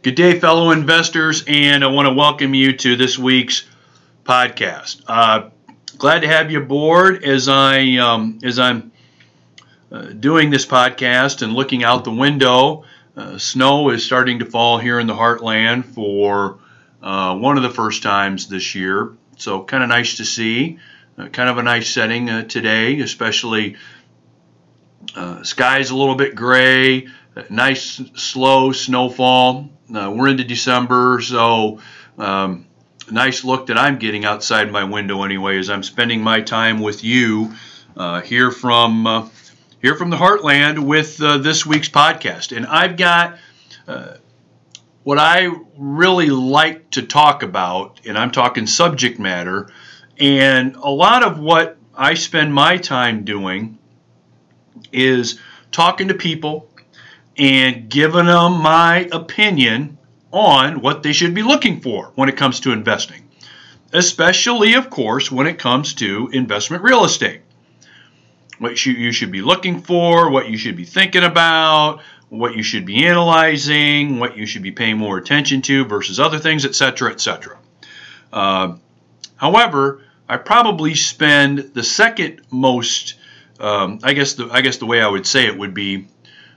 Good day, fellow investors, and I want to welcome you to this week's podcast. Glad to have you aboard as I'm doing this podcast and looking out the window. Snow is starting to fall here in the Heartland for one of the first times this year, so kind of nice to see. Kind of a nice setting today, especially sky's a little bit gray. Nice slow snowfall. We're into December, so nice look that I'm getting outside my window anyway as I'm spending my time with you here from the Heartland with this week's podcast. And I've got what I really like to talk about, and I'm talking subject matter, and a lot of what I spend my time doing is talking to people and giving them my opinion on what they should be looking for when it comes to investing, especially, of course, when it comes to investment real estate. What you should be looking for, what you should be thinking about, what you should be analyzing, what you should be paying more attention to versus other things, etc., etc. However, I probably spend the second most, I guess the way I would say it would be,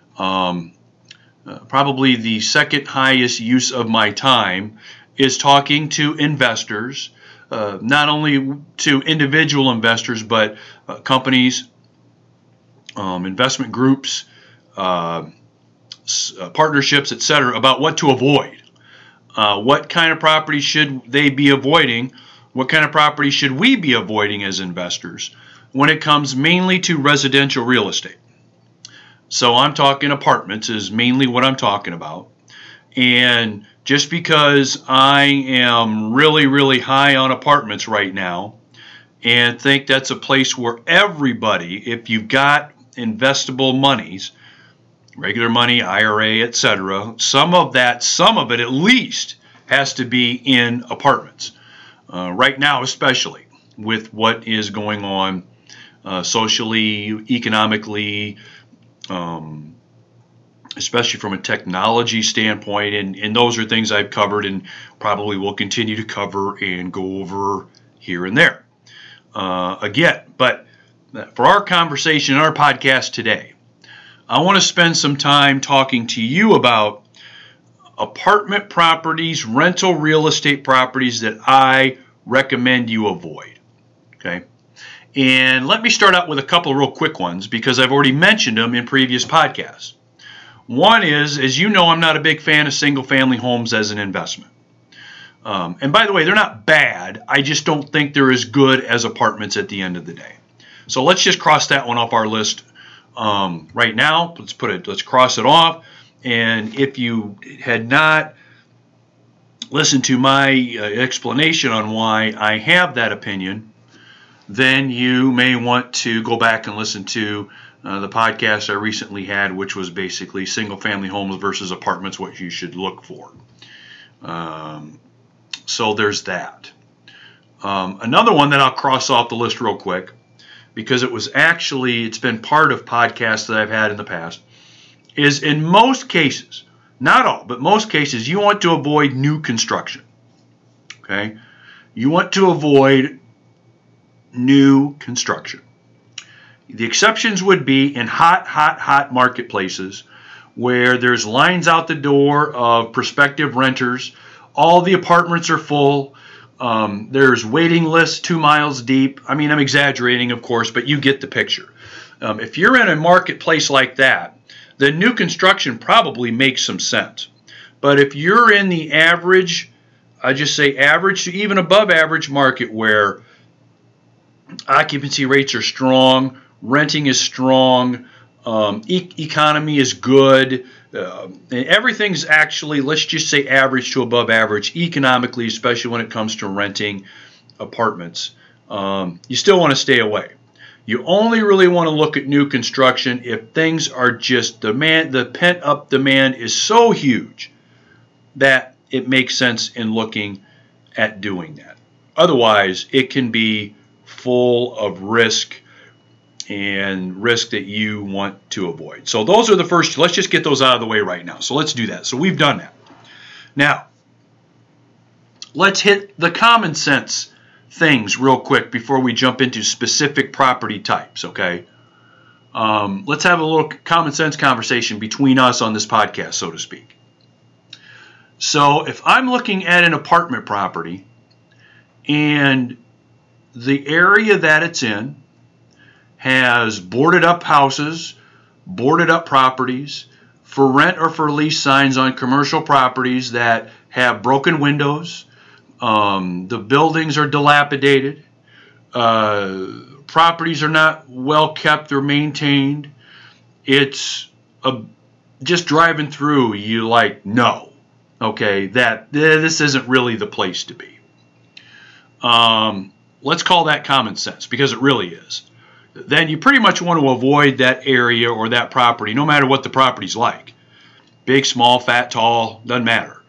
probably the second highest use of my time is talking to investors, not only to individual investors, but companies, investment groups, partnerships, etc., about what to avoid. What kind of property should they be avoiding? What kind of property should we be avoiding as investors when it comes mainly to residential real estate? So I'm talking apartments is mainly what I'm talking about. And just because I am really, really high on apartments right now and think that's a place where everybody, if you've got investable monies, regular money, IRA, etc., some of it at least has to be in apartments. Right now, especially with what is going on socially, economically, especially from a technology standpoint, and those are things I've covered and probably will continue to cover and go over here and there again. But for our conversation, our podcast today, I want to spend some time talking to you about apartment properties, rental real estate properties that I recommend you avoid. Okay. And let me start out with a couple of real quick ones because I've already mentioned them in previous podcasts. One is, as you know, I'm not a big fan of single-family homes as an investment. And by the way, they're not bad. I just don't think they're as good as apartments at the end of the day. So let's just cross that one off our list right now. Let's cross it off. And if you had not listened to my explanation on why I have that opinion, then you may want to go back and listen to the podcast I recently had, which was basically single-family homes versus apartments, what you should look for. So there's that. Another one that I'll cross off the list real quick, because it's been part of podcasts that I've had in the past, is in most cases, not all, but most cases, you want to avoid new construction. Okay? You want to avoid new construction. The exceptions would be in hot marketplaces where there's lines out the door of prospective renters. All the apartments are full. There's waiting lists 2 miles deep. I mean, I'm exaggerating, of course, but you get the picture. If you're in a marketplace like that, the new construction probably makes some sense. But if you're in the average, I just say average to even above average market where occupancy rates are strong, renting is strong, economy is good, and everything's actually, let's just say average to above average economically, especially when it comes to renting apartments. You still want to stay away. You only really want to look at new construction if things are just the pent-up demand is so huge that it makes sense in looking at doing that. Otherwise, it can be full of risk and risk that you want to avoid. So those are the first. Let's just get those out of the way right now. So let's do that. So we've done that. Now, let's hit the common sense things real quick before we jump into specific property types, okay? Let's have a little common sense conversation between us on this podcast, so to speak. So if I'm looking at an apartment property and the area that it's in has boarded up houses, boarded up properties, for rent or for lease signs on commercial properties that have broken windows, the buildings are dilapidated, properties are not well kept or maintained, it's just driving through, you like, no, okay, that this isn't really the place to be. Let's call that common sense, because it really is. Then you pretty much want to avoid that area or that property, no matter what the property's like. Big, small, fat, tall, doesn't matter.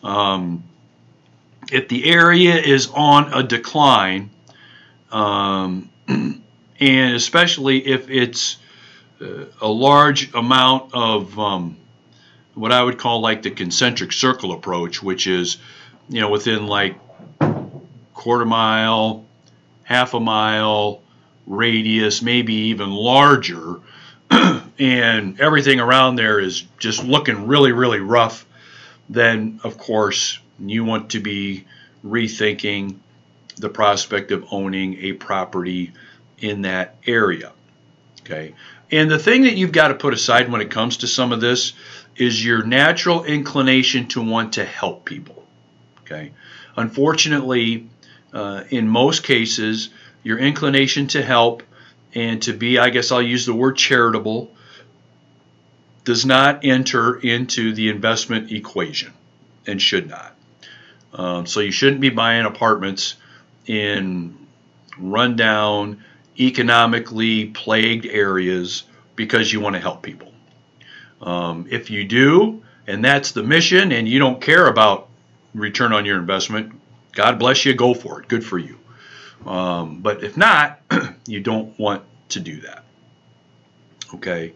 If the area is on a decline, and especially if it's a large amount of what I would call like the concentric circle approach, which is, within like quarter mile, half a mile radius, maybe even larger, and everything around there is just looking really, really rough, then of course you want to be rethinking the prospect of owning a property in that area. Okay. And the thing that you've got to put aside when it comes to some of this is your natural inclination to want to help people. Okay. Unfortunately, in most cases, your inclination to help and to be, I guess I'll use the word charitable, does not enter into the investment equation and should not. So you shouldn't be buying apartments in rundown, economically plagued areas because you want to help people. If you do, and that's the mission, and you don't care about return on your investment, God bless you, go for it. Good for you. But if not, you don't want to do that. Okay.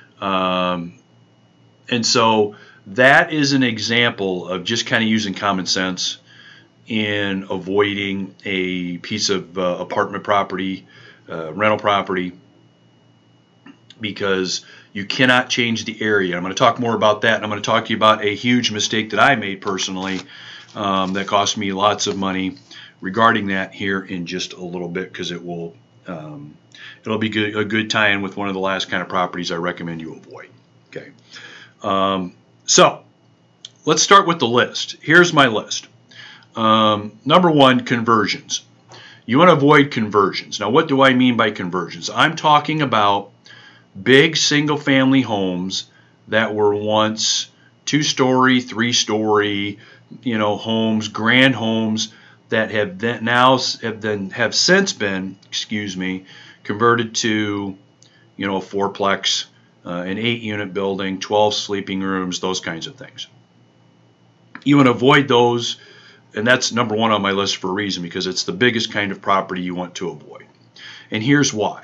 And so that is an example of just kind of using common sense in avoiding a piece of apartment property, rental property, because you cannot change the area. I'm going to talk more about that, and I'm going to talk to you about a huge mistake that I made personally that cost me lots of money regarding that here in just a little bit, because it will it'll be a good tie-in with one of the last kind of properties I recommend you avoid. Okay, so let's start with the list. Here's my list. Number one, conversions. You want to avoid conversions. Now, what do I mean by conversions? I'm talking about big single-family homes that were once 2-story, 3-story, homes, grand homes that have since been, converted to, a fourplex, an 8-unit building, 12 sleeping rooms, those kinds of things. You want to avoid those, and that's number one on my list for a reason, because it's the biggest kind of property you want to avoid. And here's why.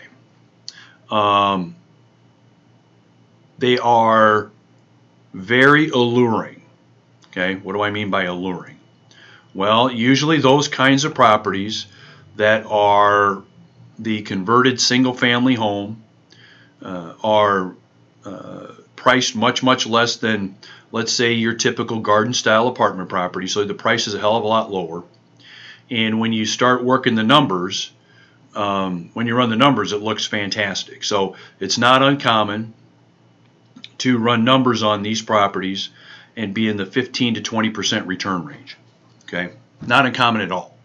They are very alluring. Okay, what do I mean by alluring? Well, usually those kinds of properties that are the converted single-family home are priced much, much less than, let's say, your typical garden-style apartment property. So the price is a hell of a lot lower. And when you start working the numbers, when you run the numbers, it looks fantastic. So it's not uncommon to run numbers on these properties and be in the 15 to 20% return range. Okay, not uncommon at all.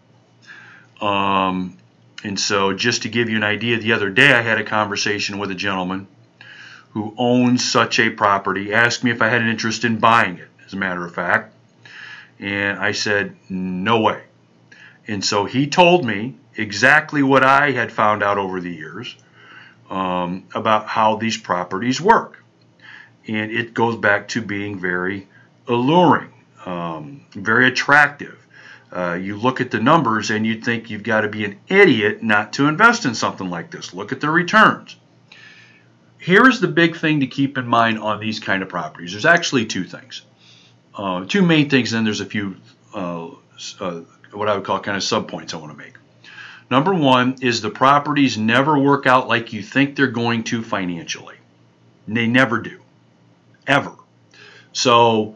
And so just to give you an idea, the other day I had a conversation with a gentleman who owns such a property, asked me if I had an interest in buying it, as a matter of fact. And I said, no way. And so he told me exactly what I had found out over the years about how these properties work. And it goes back to being very alluring, very attractive. You look at the numbers and you'd think you've got to be an idiot not to invest in something like this. Look at the returns. Here's the big thing to keep in mind on these kind of properties. There's actually two things. Two main things, then there's a few what I would call kind of sub-points I want to make. Number one is the properties never work out like you think they're going to financially. They never do, ever. So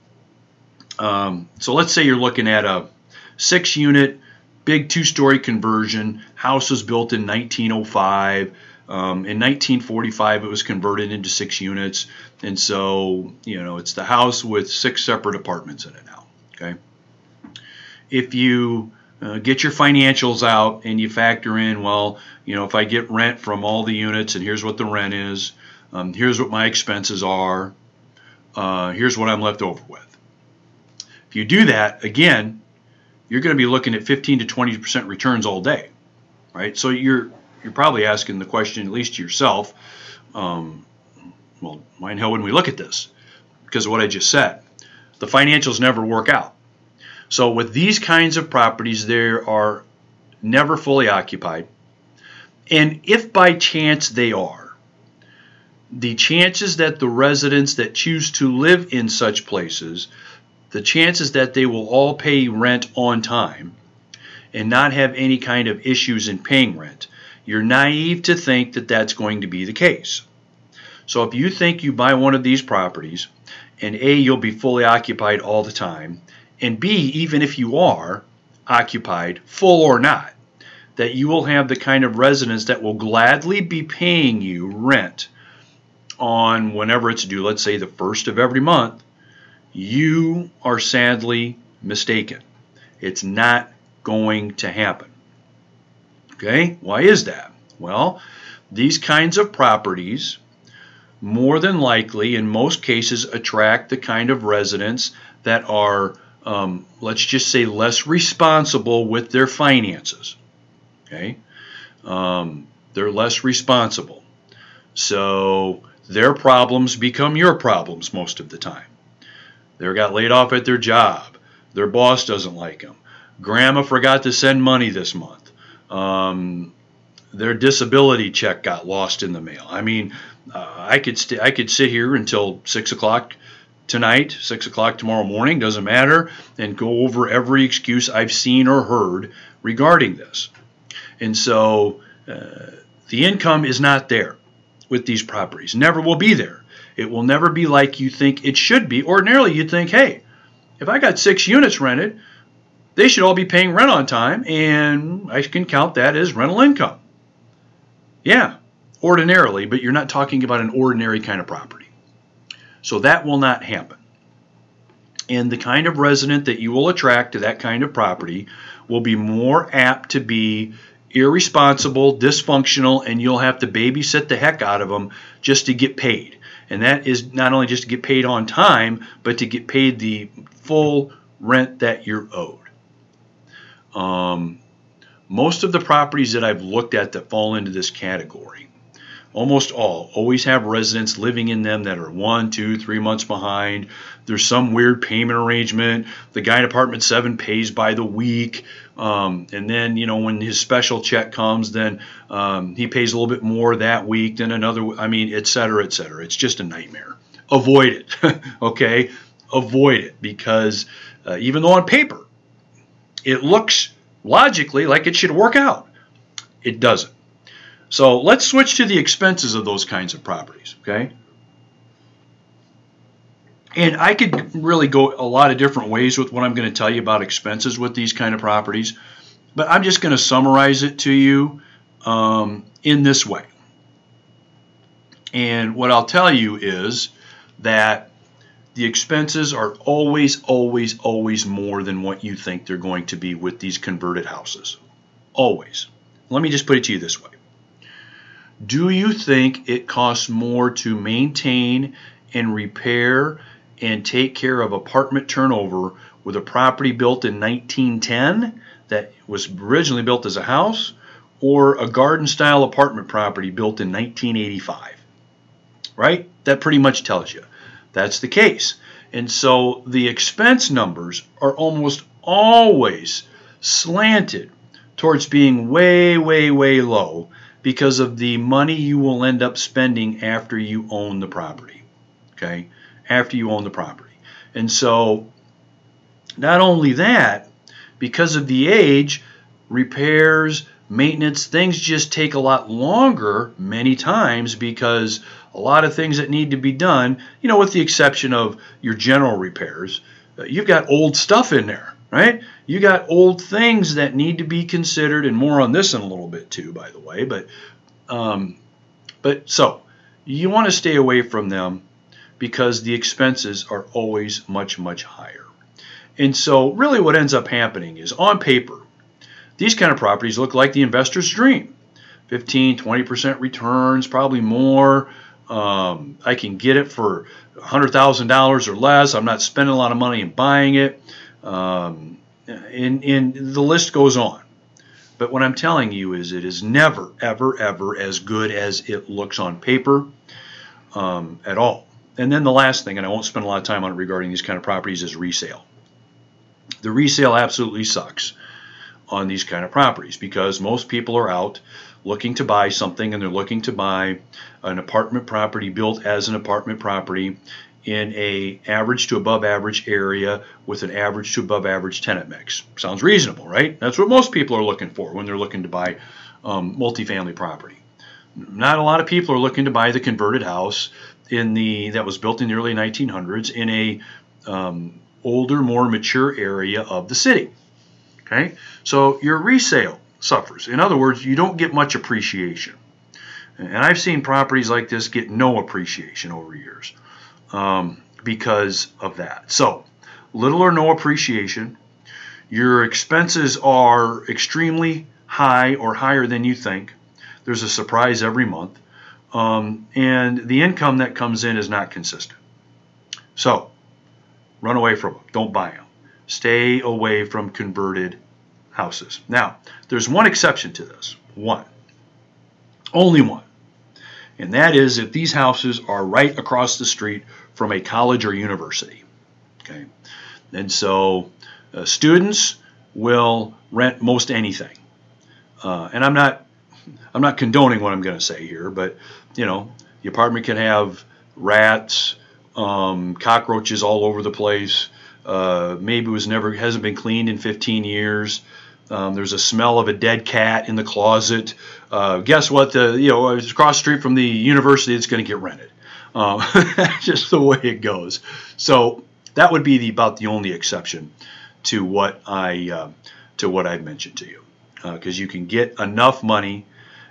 let's say you're looking at a 6-unit, big 2-story conversion. House was built in 1905. In 1945, it was converted into 6 units. And so, it's the house with 6 separate apartments in it now. Okay. If you get your financials out and you factor in, well, if I get rent from all the units and here's what the rent is, here's what my expenses are, here's what I'm left over with. If you do that, again, you're going to be looking at 15 to 20% returns all day, right? So you're probably asking the question, at least to yourself, well, why in hell wouldn't we look at this? Because of what I just said. The financials never work out. So with these kinds of properties, they are never fully occupied. And if by chance they are, the chances that the residents that choose to live in such places, the chances that they will all pay rent on time and not have any kind of issues in paying rent, you're naive to think that that's going to be the case. So if you think you buy one of these properties and A, you'll be fully occupied all the time, and B, even if you are occupied, full or not, that you will have the kind of residents that will gladly be paying you rent on whenever it's due, let's say the 1st of every month, you are sadly mistaken. It's not going to happen. Okay, why is that? Well, these kinds of properties more than likely, in most cases, attract the kind of residents that are let's just say less responsible with their finances. Okay, they're less responsible, so their problems become your problems most of the time. They got laid off at their job. Their boss doesn't like them. Grandma forgot to send money this month. Their disability check got lost in the mail. I mean, I could sit here until 6 o'clock tonight, 6 o'clock tomorrow morning, doesn't matter, and go over every excuse I've seen or heard regarding this. And so the income is not there with these properties. Never will be there. It will never be like you think it should be. Ordinarily, you'd think, hey, if I got 6 units rented, they should all be paying rent on time, and I can count that as rental income. Yeah, ordinarily, but you're not talking about an ordinary kind of property. So that will not happen. And the kind of resident that you will attract to that kind of property will be more apt to be irresponsible, dysfunctional, and you'll have to babysit the heck out of them just to get paid. And that is not only just to get paid on time, but to get paid the full rent that you're owed. Most of the properties that I've looked at that fall into this category, almost all, always have residents living in them that are 1, 2, 3 months behind. There's some weird payment arrangement. The guy in apartment 7 pays by the week. And then, when his special check comes, then he pays a little bit more that week than another. I mean, et cetera, et cetera. It's just a nightmare. Avoid it. Okay? Avoid it, because even though on paper it looks logically like it should work out, it doesn't. So let's switch to the expenses of those kinds of properties, okay? And I could really go a lot of different ways with what I'm going to tell you about expenses with these kind of properties, but I'm just going to summarize it to you in this way. And what I'll tell you is that the expenses are always, always, always more than what you think they're going to be with these converted houses. Always. Let me just put it to you this way. Do you think it costs more to maintain and repair and take care of apartment turnover with a property built in 1910 that was originally built as a house, or a garden-style apartment property built in 1985? Right? That pretty much tells you that's the case. And so the expense numbers are almost always slanted towards being way, way, way low because of the money you will end up spending after you own the property. Okay? After you own the property. And so not only that, because of the age, repairs, maintenance, things just take a lot longer many times because a lot of things that need to be done, with the exception of your general repairs, you've got old stuff in there, right? You got old things that need to be considered, and more on this in a little bit too, by the way. But so you want to stay away from them because the expenses are always much, much higher. And so really what ends up happening is, on paper, these kind of properties look like the investor's dream. 15, 20% returns, probably more. I can get it for $100,000 or less. I'm not spending a lot of money in buying it. And the list goes on. But what I'm telling you is it is never, ever, ever as good as it looks on paper at all. And then the last thing, and I won't spend a lot of time on it regarding these kind of properties, is resale. The resale absolutely sucks on these kind of properties because most people are out looking to buy something, and they're looking to buy an apartment property built as an apartment property in a average to above average area with an average to above average tenant mix. Sounds reasonable, right? That's what most people are looking for when they're looking to buy multifamily property. Not a lot of people are looking to buy the converted house that was built in the early 1900s in a older, more mature area of the city. Okay, so your resale suffers. In other words, you don't get much appreciation. And I've seen properties like this get no appreciation over years because of that. So little or no appreciation. Your expenses are extremely high or higher than you think. There's a surprise every month. And the income that comes in is not consistent. So run away from them. Don't buy them. Stay away from converted houses. Now, there's one exception to this. One. Only one. And that is if these houses are right across the street from a college or university. Okay. And so students will rent most anything. And I'm not condoning what I'm going to say here, but the apartment can have rats, cockroaches all over the place. Maybe hasn't been cleaned in 15 years. There's a smell of a dead cat in the closet. Guess what? It's across the street from the university. It's going to get rented. That's just the way it goes. So that would be about the only exception to what I've mentioned to you, because you can get enough money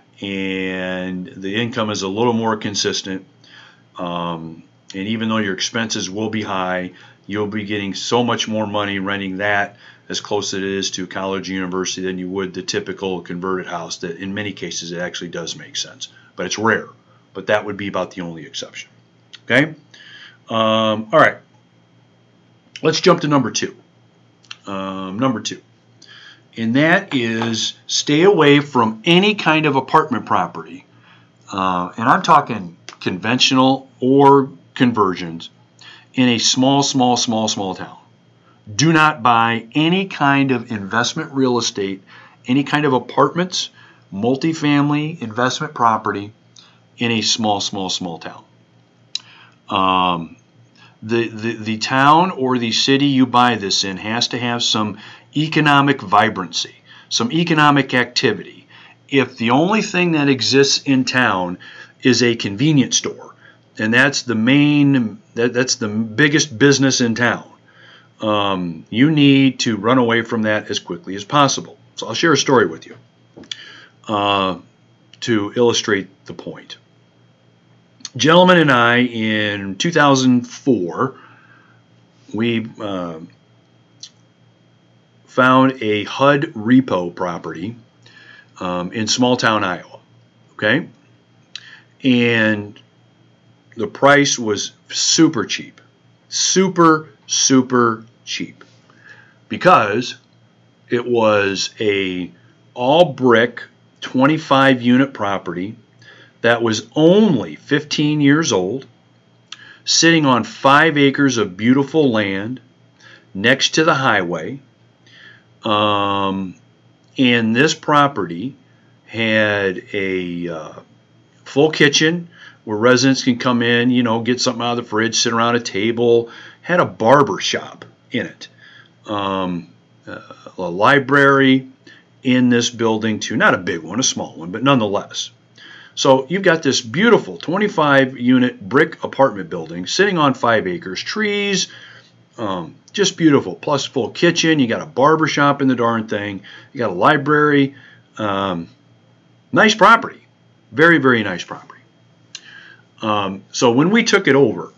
and the income is a little more consistent. And even though your expenses will be high, you'll be getting so much more money renting that as close as it is to college or university than you would the typical converted house, that in many cases it actually does make sense. But it's rare. But that would be about the only exception. Okay? All right. Let's jump to number two. Number two. And that is stay away from any kind of apartment property. And I'm talking conventional or conversions in a small town. Do not buy any kind of investment real estate, any kind of apartments, multifamily investment property in a small town. The town or the city you buy this in has to have some economic vibrancy, some economic activity. If the only thing that exists in town is a convenience store, and that's the biggest business in town, you need to run away from that as quickly as possible. So I'll share a story with you to illustrate the point. Gentleman and I, in 2004, we found a HUD repo property in small town Iowa. Okay? And the price was super cheap. Super cheap. Because it was a all brick 25 unit property that was only 15 years old, sitting on 5 acres of beautiful land next to the highway. And this property had a full kitchen where residents can come in, get something out of the fridge, sit around a table, had a barber shop in it, a library in this building too. Not a big one, a small one, but nonetheless. So you've got this beautiful 25-unit brick apartment building sitting on 5 acres, trees, just beautiful, plus full kitchen. You got a barber shop in the darn thing. You got a library. Nice property. Very, very nice property. So when we took it over,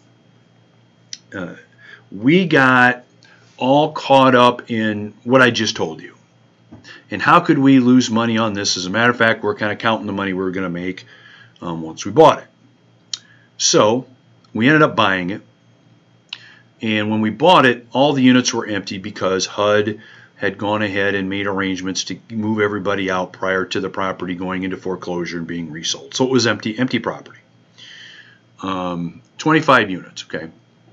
we got all caught up in what I just told you. And how could we lose money on this? As a matter of fact, we're kind of counting the money we were going to make once we bought it. So we ended up buying it. And when we bought it, all the units were empty because HUD had gone ahead and made arrangements to move everybody out prior to the property going into foreclosure and being resold. So it was empty property. 25 units, okay?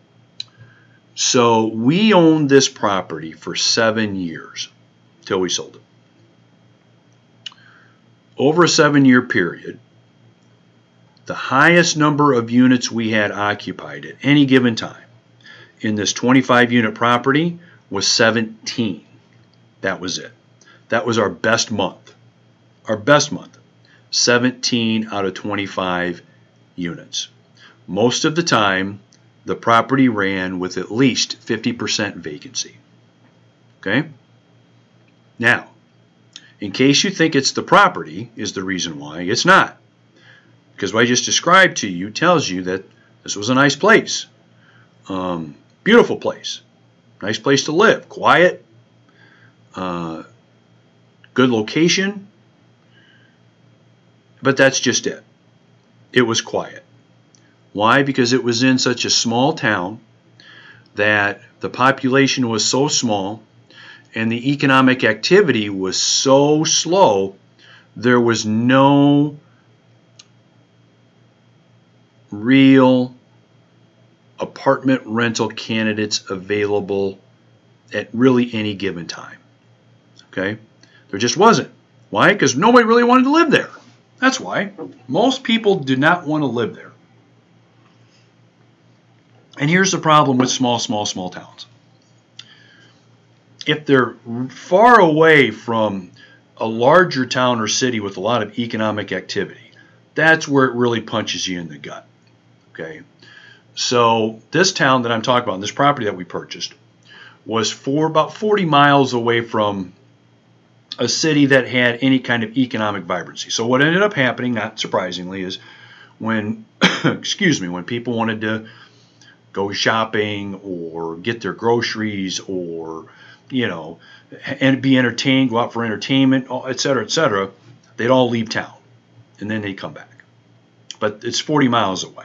So we owned this property for 7 years till we sold it. Over a 7-year period, the highest number of units we had occupied at any given time in this 25-unit property was 17. That was it. That was our best month. Our best month. 17 out of 25 units. Most of the time, the property ran with at least 50% vacancy. Okay? Now, in case you think it's the property is the reason why, it's not. Because what I just described to you tells you that this was a nice place. Beautiful place. Nice place to live. Quiet. Good location. But that's just it. It was quiet. Why? Because it was in such a small town that the population was so small and the economic activity was so slow, there was no real apartment rental candidates available at really any given time. Okay? There just wasn't. Why? Because nobody really wanted to live there. That's why. Most people did not want to live there. And here's the problem with small towns. If they're far away from a larger town or city with a lot of economic activity, that's where it really punches you in the gut. Okay? So this town that I'm talking about, this property that we purchased, was about 40 miles away from a city that had any kind of economic vibrancy. So what ended up happening, not surprisingly, is when when people wanted to go shopping or get their groceries or, and be entertained, go out for entertainment, et cetera, they'd all leave town and then they'd come back. But it's 40 miles away.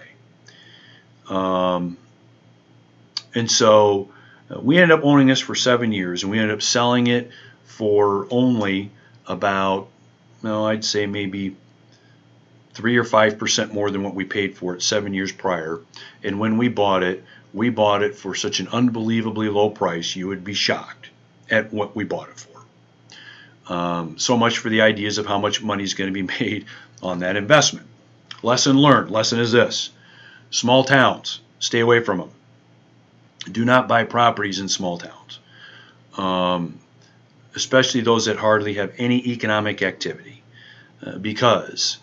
And so we ended up owning this for 7 years, and we ended up selling it for only about, I'd say maybe 3 or 5% more than what we paid for it 7 years prior. And when we bought it for such an unbelievably low price, you would be shocked at what we bought it for. So much for the ideas of how much money is going to be made on that investment. Lesson learned. Lesson is this. Small towns, stay away from them. Do not buy properties in small towns, especially those that hardly have any economic activity, because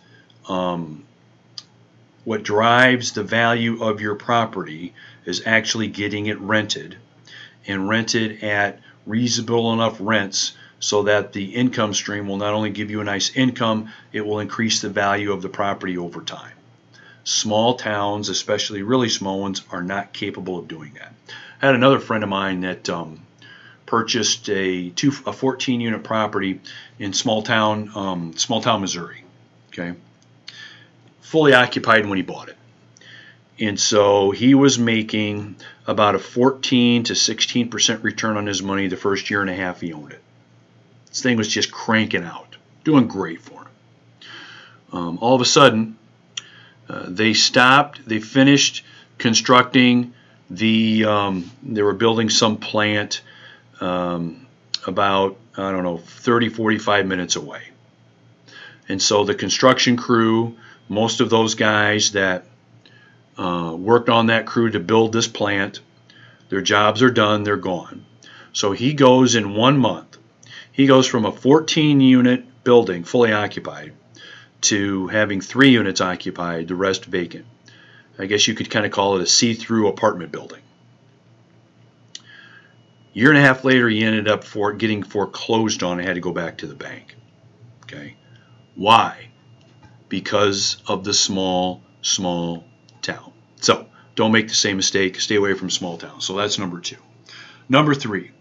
what drives the value of your property is actually getting it rented, and rented at reasonable enough rents so that the income stream will not only give you a nice income, it will increase the value of the property over time. Small towns, especially really small ones, are not capable of doing that. I had another friend of mine that purchased a 14-unit property in small town, Missouri. Okay, fully occupied when he bought it, and so he was making about a 14 to 16% return on his money the first year and a half he owned it. This thing was just cranking out, doing great for him. All of a sudden, they stopped. They finished constructing they were building some plant about, 30, 45 minutes away. And so the construction crew, most of those guys that worked on that crew to build this plant, Their jobs are done. They're gone. So he goes in 1 month. He goes from a 14-unit building fully occupied to having 3 units occupied, the rest vacant. I guess you could kind of call it a see-through apartment building. Year and a half later, he ended up getting foreclosed on and had to go back to the bank. Okay, why? Because of the small town. So don't make the same mistake. Stay away from small towns. So that's number 2. Number 3,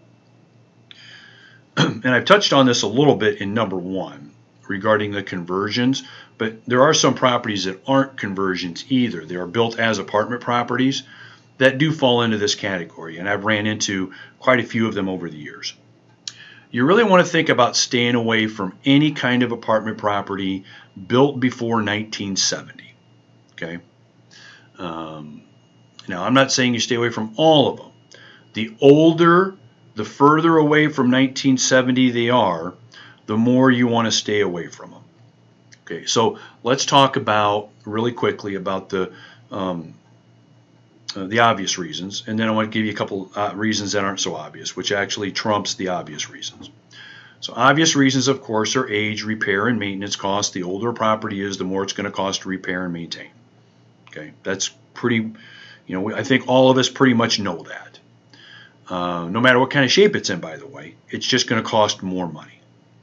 and I've touched on this a little bit in number 1 regarding the conversions, but there are some properties that aren't conversions either. They are built as apartment properties that do fall into this category, and I've ran into quite a few of them over the years. You really want to think about staying away from any kind of apartment property built before 1970. Okay. Now, I'm not saying you stay away from all of them. The older, the further away from 1970 they are, the more you want to stay away from them. Okay, so let's talk about really quickly about the obvious reasons, and then I want to give you a couple reasons that aren't so obvious, which actually trumps the obvious reasons. So obvious reasons, of course, are age, repair, and maintenance costs. The older a property is, the more it's going to cost to repair and maintain. Okay, that's pretty, I think all of us pretty much know that. No matter what kind of shape it's in, by the way, it's just going to cost more money.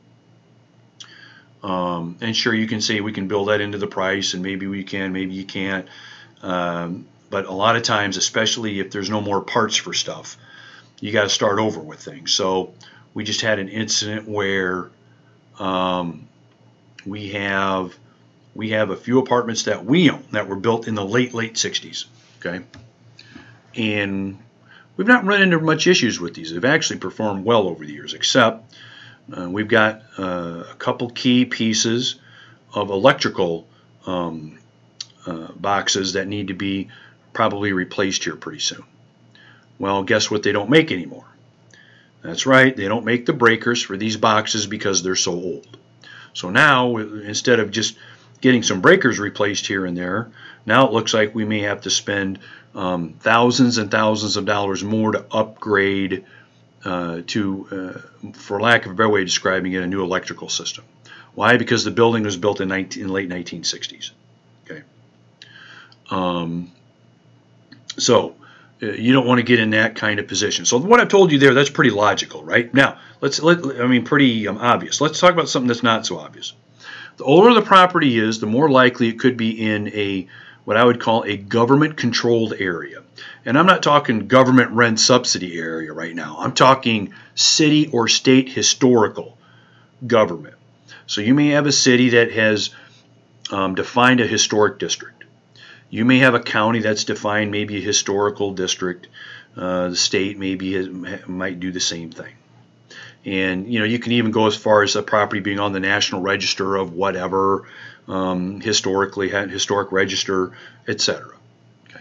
And sure, you can say we can build that into the price, and maybe we can, maybe you can't. But a lot of times, especially if there's no more parts for stuff, you got to start over with things. So we just had an incident where we have a few apartments that we own that were built in the late 60s. Okay, and we've not run into much issues with these. They've actually performed well over the years, except we've got a couple key pieces of electrical boxes that need to be probably replaced here pretty soon. Well, guess what they don't make anymore? That's right, they don't make the breakers for these boxes because they're so old. So now, instead of just getting some breakers replaced here and there, now it looks like we may have to spend thousands and thousands of dollars more to upgrade for lack of a better way of describing it, a new electrical system. Why? Because the building was built in late 1960s. Okay. So you don't want to get in that kind of position. So what I've told you there, that's pretty logical, right? Now, pretty obvious. Let's talk about something that's not so obvious. The older the property is, the more likely it could be in what I would call a government-controlled area. And I'm not talking government rent subsidy area right now. I'm talking city or state historical government. So you may have a city that has defined a historic district. You may have a county that's defined maybe a historical district. The state might do the same thing. And you can even go as far as a property being on the National Register of whatever, historic register, etc. Okay.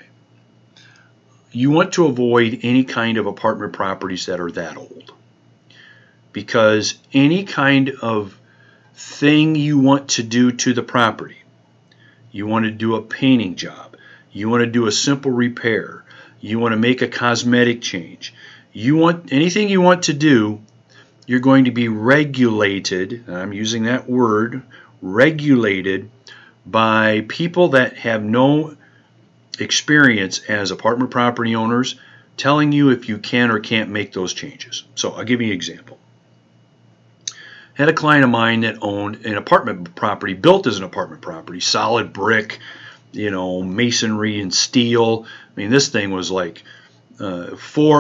You want to avoid any kind of apartment properties that are that old, because any kind of thing you want to do to the property, you want to do a painting job, you want to do a simple repair, you want to make a cosmetic change, anything you want to do, you're going to be regulated, and I'm using that word, regulated, by people that have no experience as apartment property owners, telling you if you can or can't make those changes. So I'll give you an example. I had a client of mine that owned an apartment property, built as an apartment property, solid brick, masonry and steel. I mean, this thing was like 10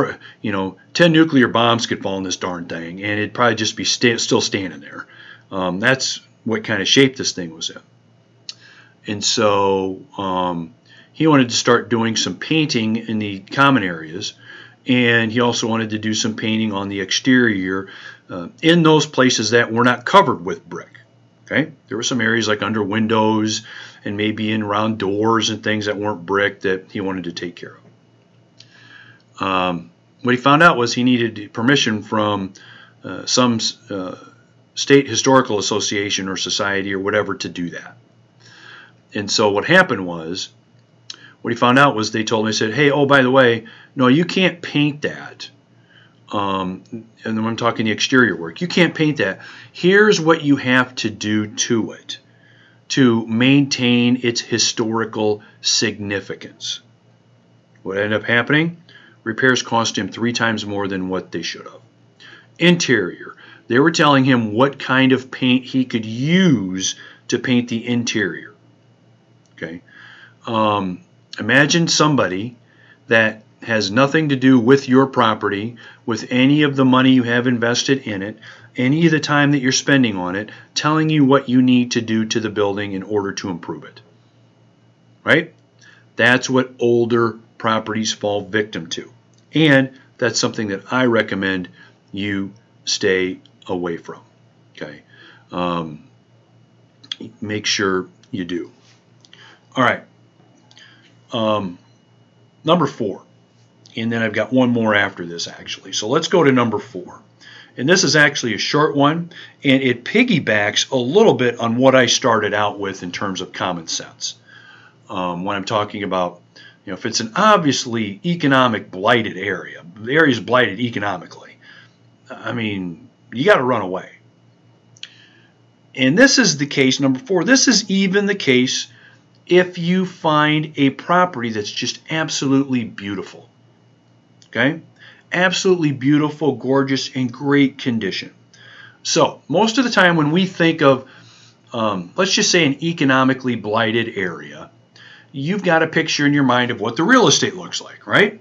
nuclear bombs could fall in this darn thing, and it'd probably just be still standing there. That's what kind of shape this thing was in. And so he wanted to start doing some painting in the common areas, and he also wanted to do some painting on the exterior in those places that were not covered with brick. Okay, there were some areas like under windows and maybe in around doors and things that weren't brick that he wanted to take care of. What he found out was he needed permission from some state historical association or society or whatever to do that. And so what happened was what he found out was they told me, they said, hey, oh, by the way, no, you can't paint that. And then I'm talking the exterior work. You can't paint that. Here's what you have to do to it to maintain its historical significance. What ended up happening? Repairs cost him 3 times more than what they should have. Interior. They were telling him what kind of paint he could use to paint the interior. Okay. Imagine somebody that has nothing to do with your property, with any of the money you have invested in it, any of the time that you're spending on it, telling you what you need to do to the building in order to improve it. Right? That's what older properties fall victim to. And that's something that I recommend you stay away from. Okay? Make sure you do. All right. Number 4. And then I've got one more after this, actually. So let's go to number 4. And this is actually a short one, and it piggybacks a little bit on what I started out with in terms of common sense. When I'm talking about, if it's an obviously economic blighted area, the area is blighted economically, I mean, you got to run away. And this is the case, number 4, this is even the case if you find a property that's just absolutely beautiful. Okay? Absolutely beautiful, gorgeous, in great condition. So, most of the time when we think of, let's just say an economically blighted area, you've got a picture in your mind of what the real estate looks like, right?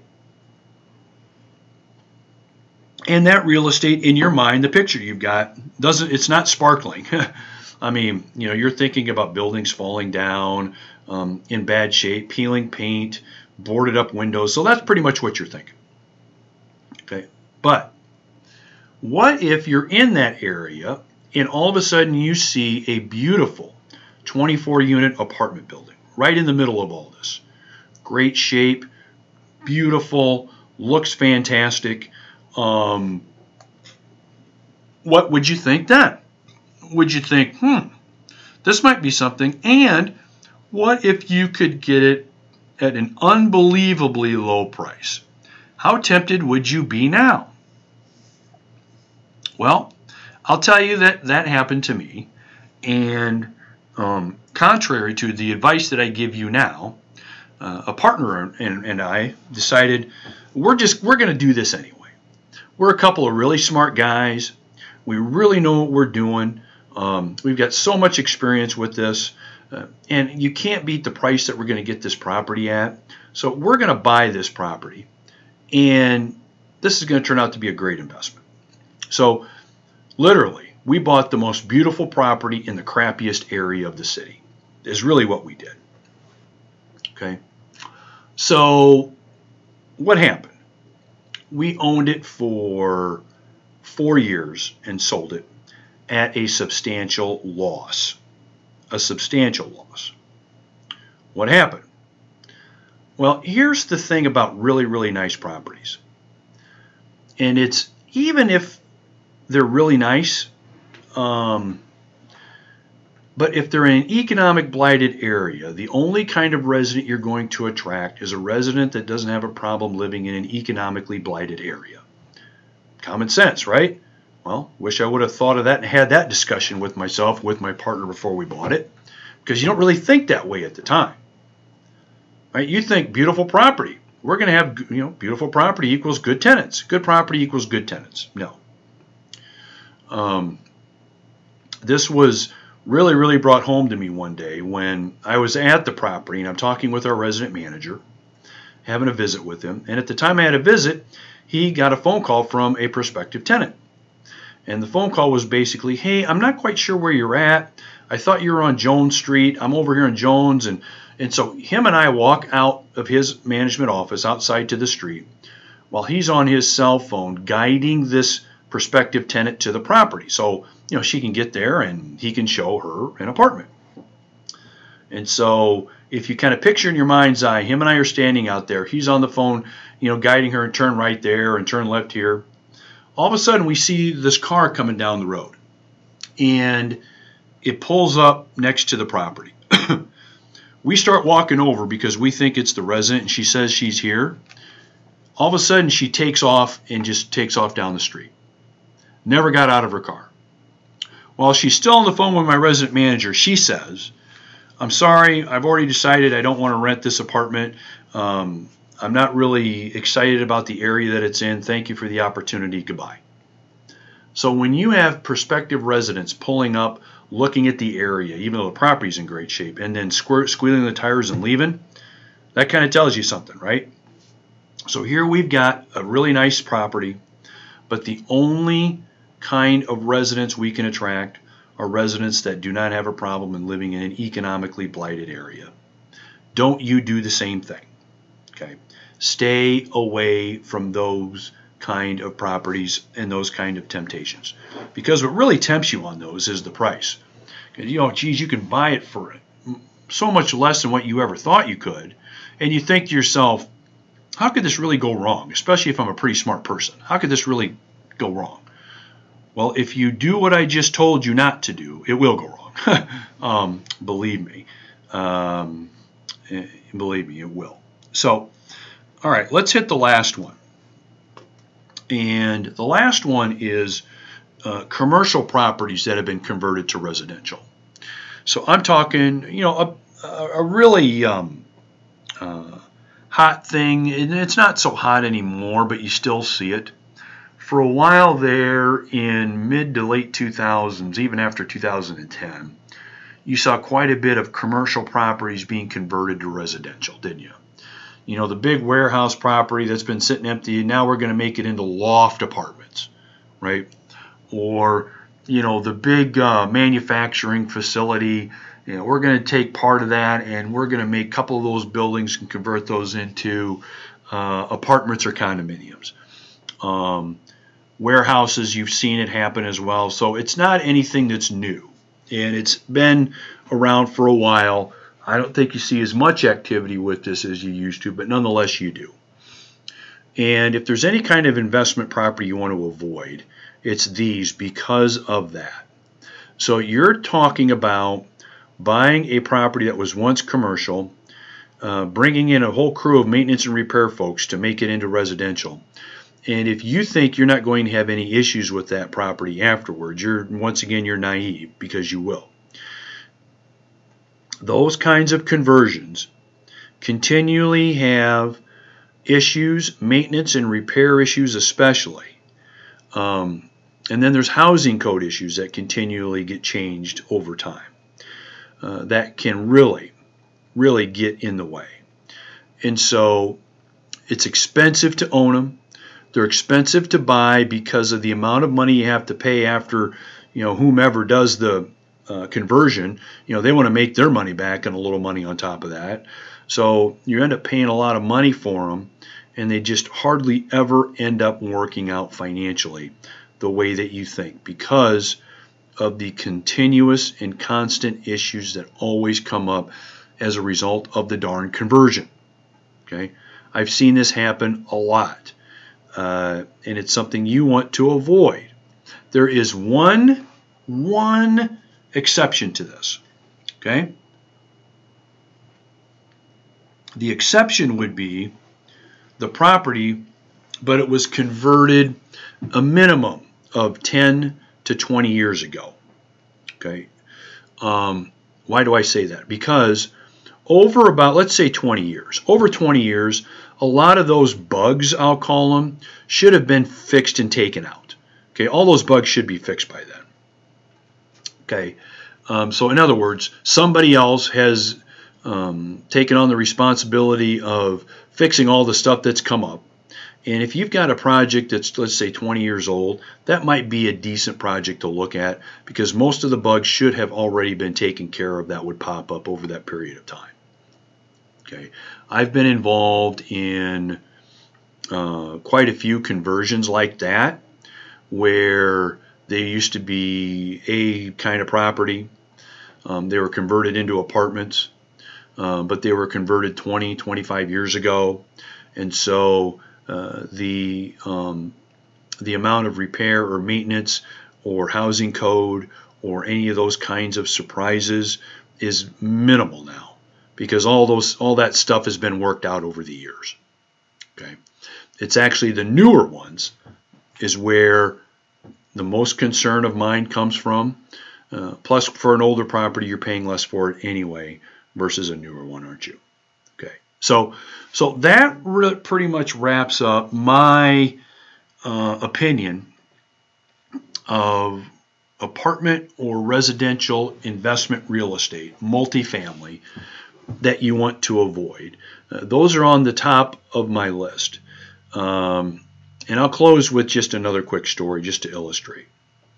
And that real estate in your mind, the picture you've got, it's not sparkling. I mean, you're thinking about buildings falling down, in bad shape, peeling paint, boarded up windows. So that's pretty much what you're thinking. Okay, but what if you're in that area and all of a sudden you see a beautiful 24-unit apartment building right in the middle of all this? Great shape, beautiful, looks fantastic. What would you think then? Would you think, this might be something? And what if you could get it at an unbelievably low price? How tempted would you be now? Well, I'll tell you that happened to me. And contrary to the advice that I give you now, a partner and I decided we're going to do this anyway. We're a couple of really smart guys. We really know what we're doing. We've got so much experience with this. And you can't beat the price that we're going to get this property at. So we're going to buy this property. And this is going to turn out to be a great investment. So literally, we bought the most beautiful property in the crappiest area of the city, is really what we did. Okay. So what happened? We owned it for 4 years and sold it at a substantial loss. A substantial loss. What happened? Well, here's the thing about really, really nice properties. And it's, even if they're really nice, but if they're in an economic blighted area, the only kind of resident you're going to attract is a resident that doesn't have a problem living in an economically blighted area. Common sense, right? Well, wish I would have thought of that and had that discussion with myself, with my partner before we bought it, because you don't really think that way at the time. Right? You think beautiful property. We're going to have, beautiful property equals good tenants. Good property equals good tenants. No. This was really, really brought home to me one day when I was at the property and I'm talking with our resident manager, having a visit with him. And at the time I had a visit, he got a phone call from a prospective tenant. And the phone call was basically, hey, I'm not quite sure where you're at. I thought you were on Jones Street. I'm over here on Jones. And so him and I walk out of his management office outside to the street while he's on his cell phone guiding this prospective tenant to the property. So, she can get there and he can show her an apartment. And so if you kind of picture in your mind's eye, him and I are standing out there. He's on the phone, guiding her and turn right there and turn left here. All of a sudden we see this car coming down the road. And it pulls up next to the property. We start walking over because we think it's the resident, and she says she's here. All of a sudden, she takes off and just takes off down the street. Never got out of her car. While she's still on the phone with my resident manager, she says, "I'm sorry, I've already decided I don't want to rent this apartment. I'm not really excited about the area that it's in. Thank you for the opportunity. Goodbye." So when you have prospective residents pulling up, looking at the area, even though the property's in great shape, and then squealing the tires and leaving, that kind of tells you something, right? So here we've got a really nice property, but the only kind of residents we can attract are residents that do not have a problem in living in an economically blighted area. Don't you do the same thing, okay? Stay away from those kind of properties and those kind of temptations, because what really tempts you on those is the price. You know, geez, you can buy it for so much less than what you ever thought you could, and you think to yourself, how could this really go wrong? Especially if I'm a pretty smart person. How could this really go wrong? Well, if you do what I just told you not to do, it will go wrong. Believe me. Believe me, it will. So, all right, let's hit the last one. And the last one is commercial properties that have been converted to residential. So I'm talking, you know, a really hot thing, and it's not so hot anymore, but you still see it. For a while there in mid to late 2000s, even after 2010, you saw quite a bit of commercial properties being converted to residential, didn't you? You know, the big warehouse property that's been sitting empty, now we're going to make it into loft apartments, right? Or, you know, the big manufacturing facility, you know, we're going to take part of that and we're going to make a couple of those buildings and convert those into apartments or condominiums. Warehouses, you've seen it happen as well. So it's not anything that's new, and it's been around for a while. I don't think you see as much activity with this as you used to, but nonetheless you do. And if there's any kind of investment property you want to avoid, it's these because of that. So you're talking about buying a property that was once commercial, bringing in a whole crew of maintenance and repair folks to make it into residential. And if you think you're not going to have any issues with that property afterwards, you're naive, because you will. Those kinds of conversions continually have issues, maintenance and repair issues especially. And then there's housing code issues that continually get changed over time. That can really get in the way. And so it's expensive to own them. They're expensive to buy because of the amount of money you have to pay after, you know, whomever does the conversion. You know, they want to make their money back and a little money on top of that. So you end up paying a lot of money for them, and they just hardly ever end up working out financially the way that you think, because of the continuous and constant issues that always come up as a result of the darn conversion. Okay, I've seen this happen a lot. And it's something you want to avoid. There is one exception to this, okay? The exception would be the property, but it was converted a minimum of 10 to 20 years ago, okay? Why do I say that? Because over about, let's say 20 years, over 20 years, a lot of those bugs, I'll call them, should have been fixed and taken out. Okay, all those bugs should be fixed by then. Okay, so in other words, somebody else has taken on the responsibility of fixing all the stuff that's come up. And if you've got a project that's, let's say, 20 years old, that might be a decent project to look at, because most of the bugs should have already been taken care of that would pop up over that period of time. Okay, I've been involved in quite a few conversions like that, where they used to be a kind of property. They were converted into apartments, but they were converted 20, 25 years ago. And so the amount of repair or maintenance or housing code or any of those kinds of surprises is minimal now. because all that stuff has been worked out over the years. Okay, it's actually the newer ones is where the most concern of mine comes from. Plus, for an older property, you're paying less for it anyway versus a newer one, aren't you? Okay, so that pretty much wraps up my opinion of apartment or residential investment real estate, multifamily, that you want to avoid. Those are on the top of my list. And I'll close with just another quick story just to illustrate.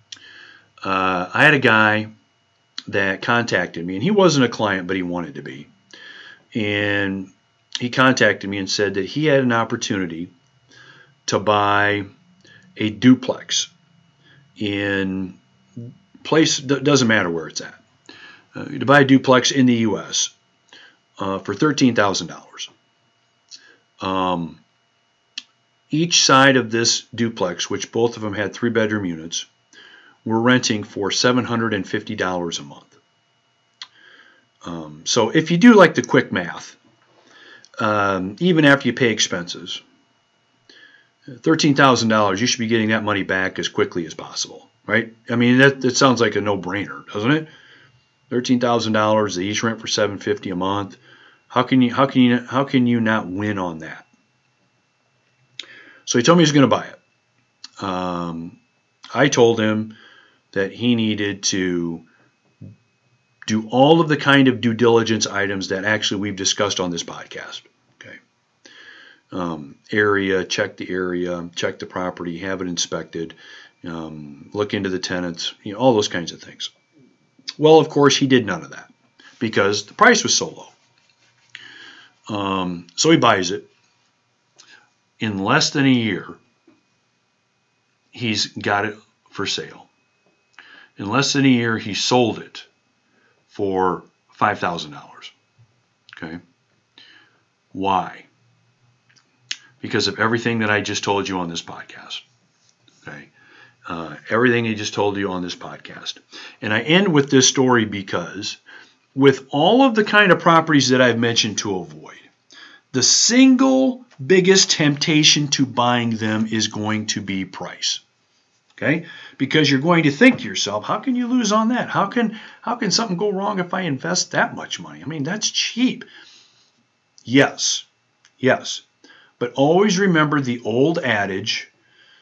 I had a guy that contacted me, and he wasn't a client, but he wanted to be. And he contacted me and said that he had an opportunity to buy a duplex in place, doesn't matter where it's at, to buy a duplex in the U.S. For $13,000. Each side of this duplex, which both of them had 3-bedroom units, were renting for $750 a month. So if you do like the quick math, even after you pay expenses, $13,000, you should be getting that money back as quickly as possible, right? I mean, that sounds like a no-brainer, doesn't it? $13,000, they each rent for $750 a month. How can you not win on that? So he told me he was going to buy it. I told him that he needed to do all of the kind of due diligence items that actually we've discussed on this podcast. Okay. Area, check the area, check the property, have it inspected, look into the tenants, all those kinds of things. Well, of course, he did none of that because the price was so low. So he buys it. In less than a year, he's got it for sale. In less than a year, he sold it for $5,000. Okay? Why? Because of everything that I just told you on this podcast. Okay? Everything I just told you on this podcast. And I end with this story because with all of the kind of properties that I've mentioned to avoid, the single biggest temptation to buying them is going to be price. Okay? Because you're going to think to yourself, how can you lose on that? How can something go wrong if I invest that much money? I mean, that's cheap. Yes. But always remember the old adage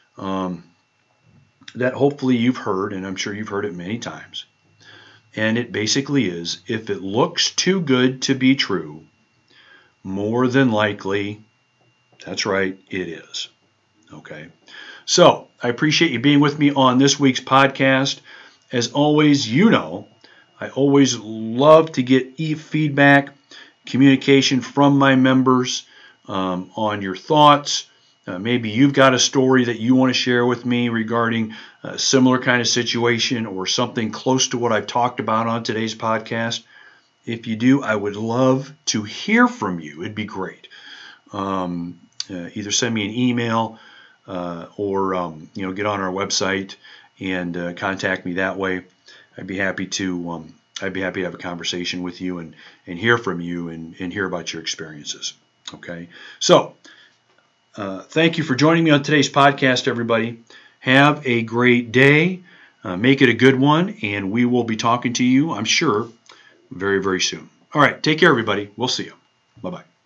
that hopefully you've heard, and I'm sure you've heard it many times. And it basically is, if it looks too good to be true, more than likely, that's right, it is. Okay? So, I appreciate you being with me on this week's podcast. As always, I always love to get feedback, communication from my members on your thoughts. Maybe you've got a story that you want to share with me regarding a similar kind of situation or something close to what I've talked about on today's podcast. If you do, I would love to hear from you. It'd be great. Either send me an email or get on our website and contact me that way. I'd be happy to have a conversation with you and hear from you and hear about your experiences. Okay. So thank you for joining me on today's podcast, everybody. Have a great day. Make it a good one, and we will be talking to you, I'm sure, very, very soon. All right. Take care, everybody. We'll see you. Bye-bye.